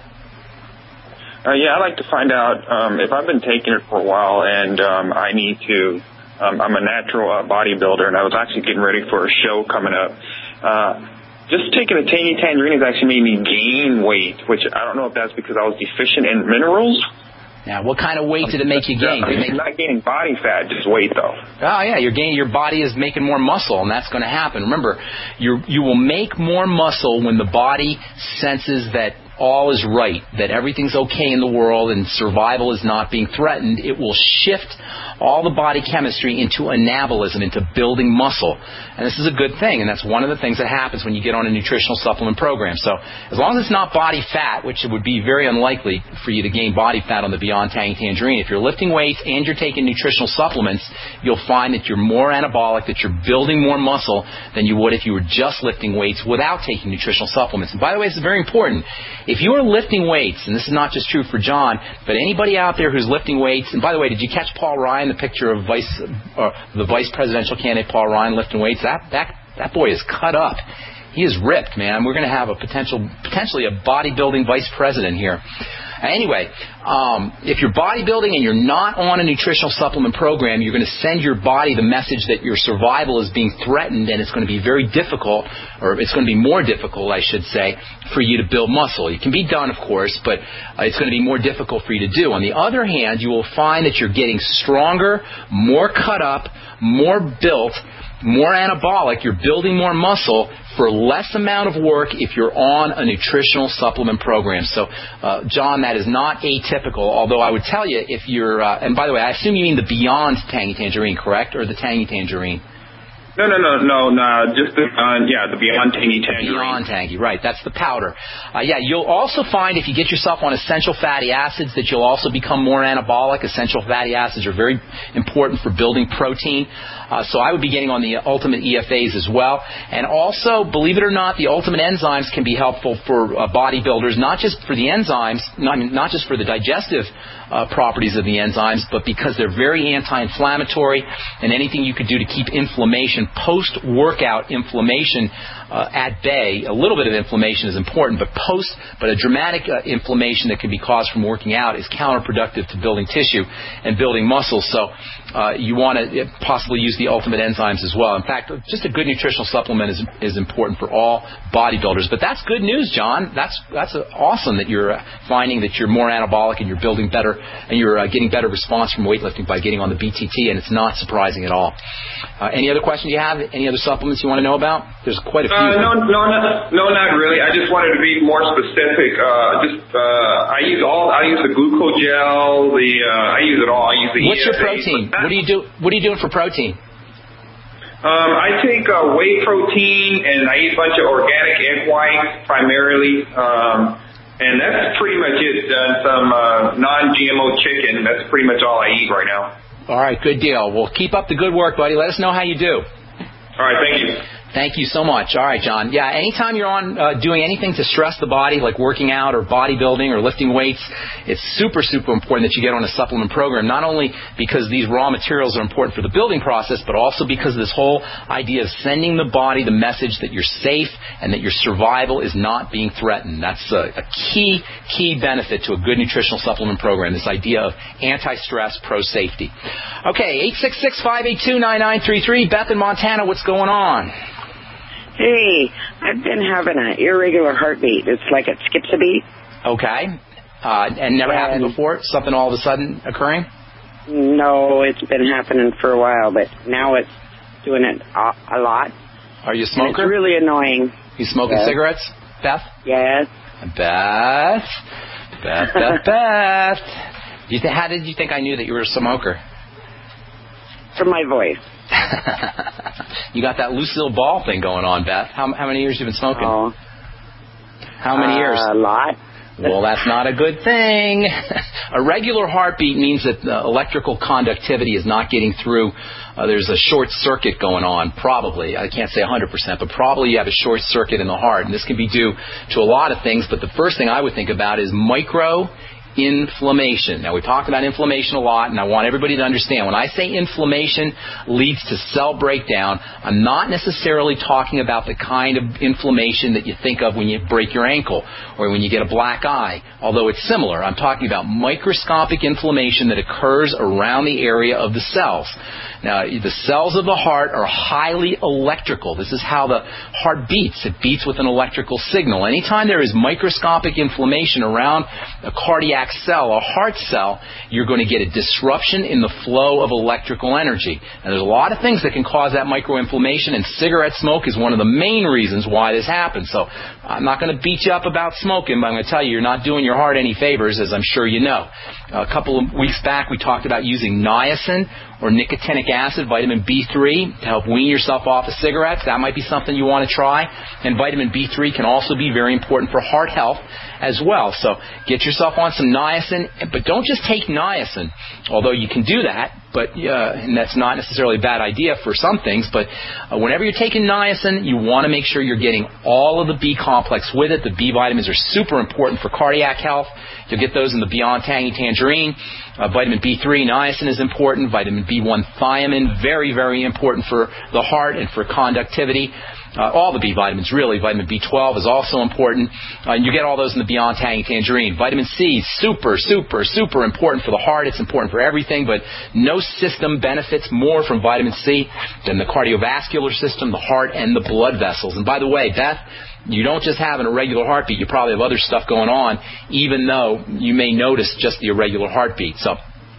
I'd like to find out if I've been taking it for a while and I need to... I'm a natural bodybuilder, and I was actually getting ready for a show coming up. Just taking a tangy tangerine has actually made me gain weight, which I don't know if that's because I was deficient in minerals. Now, what kind of weight did it make you gain? I'm not gaining body fat, just weight, though. Oh, yeah, your body is making more muscle, and that's going to happen. Remember, you will make more muscle when the body senses that all is right, that everything's okay in the world and survival is not being threatened. It will shift all the body chemistry into anabolism, into building muscle. And this is a good thing, and that's one of the things that happens when you get on a nutritional supplement program. So as long as it's not body fat, which it would be very unlikely for you to gain body fat on the Beyond Tangy Tangerine, if you're lifting weights and you're taking nutritional supplements, you'll find that you're more anabolic, that you're building more muscle than you would if you were just lifting weights without taking nutritional supplements. And by the way, this is very important. If you are lifting weights, and this is not just true for John, but anybody out there who's lifting weights, and by the way, did you catch Paul Ryan, the picture of the vice presidential candidate Paul Ryan lifting weights? That boy is cut up. He is ripped, man. We're going to have a potentially a bodybuilding vice president here. Anyway, if you're bodybuilding and you're not on a nutritional supplement program, you're going to send your body the message that your survival is being threatened, and it's going to be very difficult, or it's going to be more difficult, I should say, for you to build muscle. It can be done, of course, but it's going to be more difficult for you to do. On the other hand, you will find that you're getting stronger, more cut up, more built, more anabolic, you're building more muscle for less amount of work if you're on a nutritional supplement program. So, John, that is not atypical, although I would tell you if you're, and by the way, I assume you mean the Beyond Tangy Tangerine, correct, or the Tangy Tangerine? No. Just the Beyond Tangy Tangerine. Beyond Tangy, right. That's the powder. You'll also find if you get yourself on essential fatty acids that you'll also become more anabolic. Essential fatty acids are very important for building protein. So I would be getting on the Ultimate EFAs as well. And also, believe it or not, the Ultimate enzymes can be helpful for bodybuilders, not just for the enzymes, not just for the digestive properties of the enzymes, but because they're very anti-inflammatory, and anything you could do to keep inflammation, post-workout inflammation at bay. A little bit of inflammation is important, but a dramatic inflammation that can be caused from working out is counterproductive to building tissue and building muscles. So you want to possibly use the Ultimate enzymes as well. In fact, just a good nutritional supplement is important for all bodybuilders. But that's good news, John. That's awesome that you're finding that you're more anabolic and you're building better and you're getting better response from weightlifting by getting on the BTT, and it's not surprising at all. Any other questions you have? Any other supplements you want to know about? There's quite a few. No, not really. I just wanted to be more specific. I use the glucogel. I use it all. I use the. What's your protein? What are you doing for protein? I take whey protein, and I eat a bunch of organic egg whites primarily. And that's pretty much it. Some non-GMO chicken. That's pretty much all I eat right now. All right, good deal. Well, keep up the good work, buddy. Let us know how you do. All right, thank you. Thank you so much. All right, John. Yeah, anytime you're on doing anything to stress the body, like working out or bodybuilding or lifting weights, it's super, super important that you get on a supplement program, not only because these raw materials are important for the building process, but also because of this whole idea of sending the body the message that you're safe and that your survival is not being threatened. That's a key benefit to a good nutritional supplement program, this idea of anti-stress, pro-safety. Okay, 866-582-9933. Beth in Montana, what's going on? Hey, I've been having an irregular heartbeat. It's like it skips a beat. Okay. And never happened before? Something all of a sudden occurring? No, it's been happening for a while, but now it's doing it a lot. Are you a smoker? And it's really annoying. You smoking cigarettes, Beth? Yes. Beth. How did you think I knew that you were a smoker? From my voice. You got that Lucille Ball thing going on, Beth. How many years have you been smoking? Oh. How many years? A lot. Well, that's not a good thing. A regular heartbeat means that electrical conductivity is not getting through. There's a short circuit going on, probably. I can't say 100%, but probably you have a short circuit in the heart. And this can be due to a lot of things, but the first thing I would think about is inflammation. Now, we talked about inflammation a lot, and I want everybody to understand, when I say inflammation leads to cell breakdown, I'm not necessarily talking about the kind of inflammation that you think of when you break your ankle or when you get a black eye, although it's similar. I'm talking about microscopic inflammation that occurs around the area of the cells. Now, the cells of the heart are highly electrical. This is how the heart beats. It beats with an electrical signal. Anytime there is microscopic inflammation around a cardiac cell, a heart cell, you're going to get a disruption in the flow of electrical energy. And there's a lot of things that can cause that microinflammation, and cigarette smoke is one of the main reasons why this happens. So I'm not going to beat you up about smoking, but I'm going to tell you, you're not doing your heart any favors, as I'm sure you know. A couple of weeks back, we talked about using niacin or nicotinic acid, vitamin B3, to help wean yourself off of cigarettes. That might be something you want to try. And vitamin B3 can also be very important for heart health as well. So get yourself on some niacin, but don't just take niacin, although you can do that, and that's not necessarily a bad idea for some things, but whenever you're taking niacin, you want to make sure you're getting all of the B complex with it. The B vitamins are super important for cardiac health. You'll get those in the Beyond Tangy Tangerine. Vitamin B3, niacin is important. Vitamin B1, thiamine, very, very important for the heart and for conductivity. All the B vitamins, really. Vitamin B12 is also important. You get all those in the Beyond Tangy Tangerine. Vitamin C, super, super, super important for the heart. It's important for everything, but no system benefits more from vitamin C than the cardiovascular system, the heart, and the blood vessels. And by the way, Beth, you don't just have an irregular heartbeat. You probably have other stuff going on, even though you may notice just the irregular heartbeat. So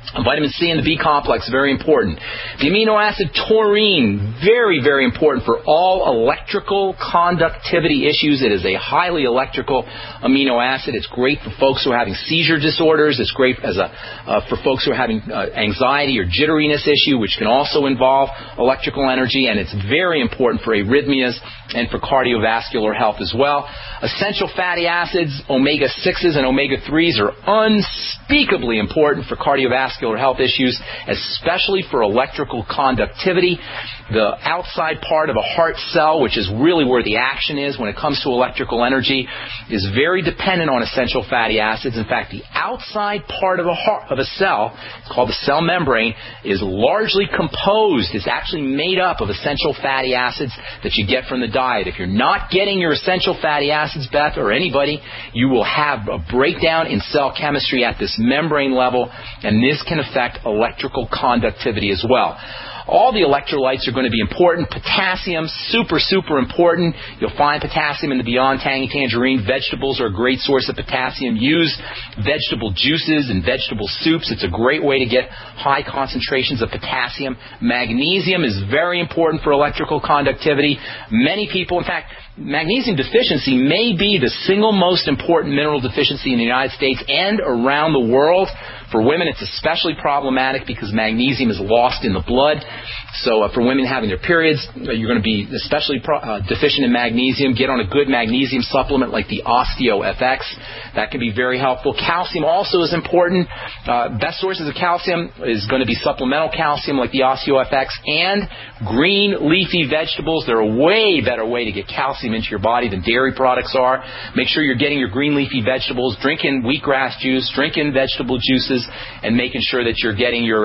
Vitamin C and the B complex, very important. The amino acid taurine, very, very important for all electrical conductivity issues. It is a highly electrical amino acid. It's great for folks who are having seizure disorders. It's great for folks who are having anxiety or jitteriness issue, which can also involve electrical energy. And it's very important for arrhythmias and for cardiovascular health as well. Essential fatty acids, omega-6s and omega-3s are unspeakably important for cardiovascular health issues, especially for electrical conductivity. The outside part of a heart cell, which is really where the action is when it comes to electrical energy, is very dependent on essential fatty acids. In fact, the outside part of a cell, called the cell membrane, is largely composed, is actually made up of essential fatty acids that you get from the diet. If you're not getting your essential fatty acids, Beth, or anybody, you will have a breakdown in cell chemistry at this membrane level, and this can affect electrical conductivity as well. All the electrolytes are going to be important. Potassium, super, super important. You'll find potassium in the Beyond Tangy Tangerine. Vegetables are a great source of potassium. Use vegetable juices and vegetable soups. It's a great way to get high concentrations of potassium. Magnesium is very important for electrical conductivity. Many people, in fact, magnesium deficiency may be the single most important mineral deficiency in the United States and around the world. For women, it's especially problematic because magnesium is lost in the blood. So for women having their periods, you're going to be especially deficient in magnesium. Get on a good magnesium supplement like the OsteoFX. That can be very helpful. Calcium also is important. Best sources of calcium is going to be supplemental calcium like the OsteoFX and green leafy vegetables. They're a way better way to get calcium into your body than dairy products are. Make sure you're getting your green leafy vegetables, drinking wheatgrass juice, drinking vegetable juices, and making sure that you're getting your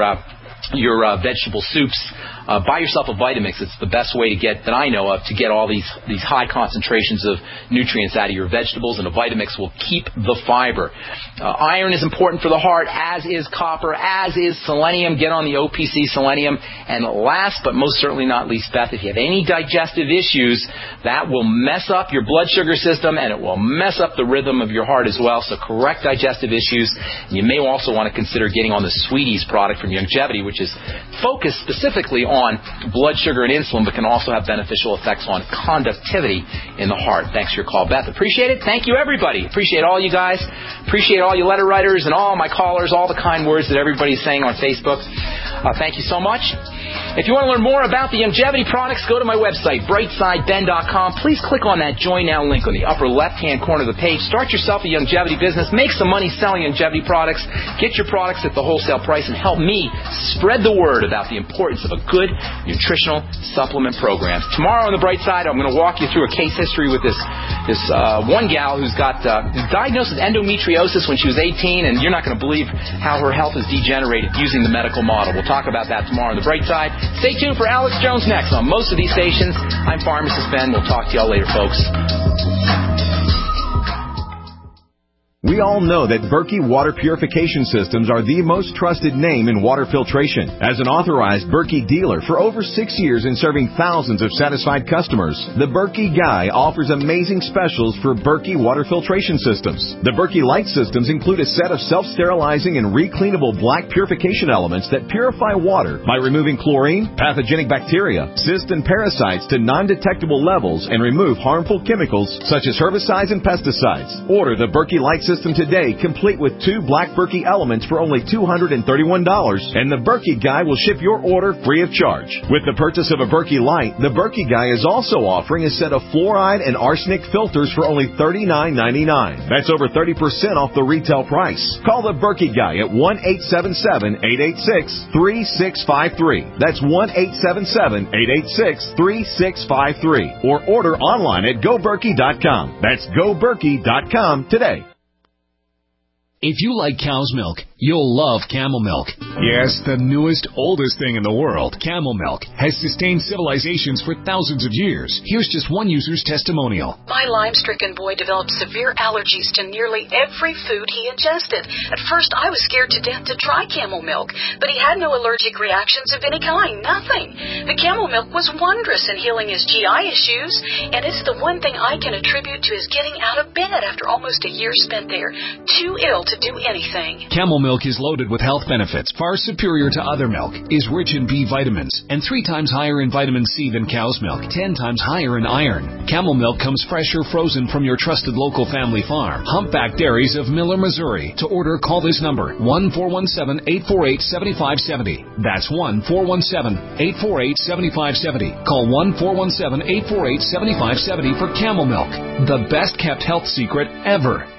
vegetable soups. Buy yourself a Vitamix. It's the best way to get, that I know of, to get all these high concentrations of nutrients out of your vegetables, and a Vitamix will keep the fiber. Iron is important for the heart, as is copper, as is selenium. Get on the OPC selenium. And last but most certainly not least, Beth, if you have any digestive issues, that will mess up your blood sugar system and it will mess up the rhythm of your heart as well. So correct digestive issues. You may also want to consider getting on the Sweeties product from Youngevity, which is focused specifically on blood sugar and insulin, but can also have beneficial effects on conductivity in the heart. Thanks for your call, Beth. Appreciate it. Thank you, everybody. Appreciate all you guys. Appreciate all you letter writers and all my callers, all the kind words that everybody's saying on Facebook. Thank you so much. If you want to learn more about the Youngevity products, go to my website, brightsideben.com. Please click on that Join Now link on the upper left-hand corner of the page. Start yourself a Youngevity business. Make some money selling Youngevity products. Get your products at the wholesale price and help me spread the word about the importance of a good nutritional supplement program. Tomorrow on the bright side, I'm going to walk you through a case history with this one gal who's got diagnosed with endometriosis when she was 18, and you're not going to believe how her health has degenerated using the medical model. We'll talk about that tomorrow on the bright side. Stay tuned for Alex Jones next on most of these stations. I'm Pharmacist Ben. We'll talk to y'all later, folks. We all know that Berkey Water Purification Systems are the most trusted name in water filtration. As an authorized Berkey dealer for over 6 years and serving thousands of satisfied customers, the Berkey Guy offers amazing specials for Berkey Water Filtration Systems. The Berkey Light Systems include a set of self-sterilizing and recleanable black purification elements that purify water by removing chlorine, pathogenic bacteria, cysts, and parasites to non-detectable levels and remove harmful chemicals such as herbicides and pesticides. Order the Berkey Light System today, complete with 2 black Berkey elements for only $231, and the Berkey Guy will ship your order free of charge. With the purchase of a Berkey Light, the Berkey Guy is also offering a set of fluoride and arsenic filters for only $39.99. That's over 30% off the retail price. Call the Berkey Guy at 1-877-886-3653. That's 1-877-886-3653. Or order online at GoBerkey.com. That's GoBerkey.com today. If you like cow's milk, you'll love Camel Milk. Yes, the newest, oldest thing in the world. Camel Milk has sustained civilizations for thousands of years. Here's just one user's testimonial. My Lyme-stricken boy developed severe allergies to nearly every food he ingested. At first, I was scared to death to try Camel Milk, but he had no allergic reactions of any kind, nothing. The Camel milk was wondrous in healing his GI issues, and it's the one thing I can attribute to his getting out of bed after almost a year spent there, too ill to do anything. Camel milk is loaded with health benefits far superior to other milk, is rich in B vitamins, and 3 times higher in vitamin C than cow's milk, 10 times higher in iron. Camel milk comes fresh or frozen from your trusted local family farm. Humpback Dairies of Miller, Missouri. To order, call this number, 1-417-848-7570. That's 1-417-848-7570. Call 1-417-848-7570 for Camel milk, the best kept health secret ever.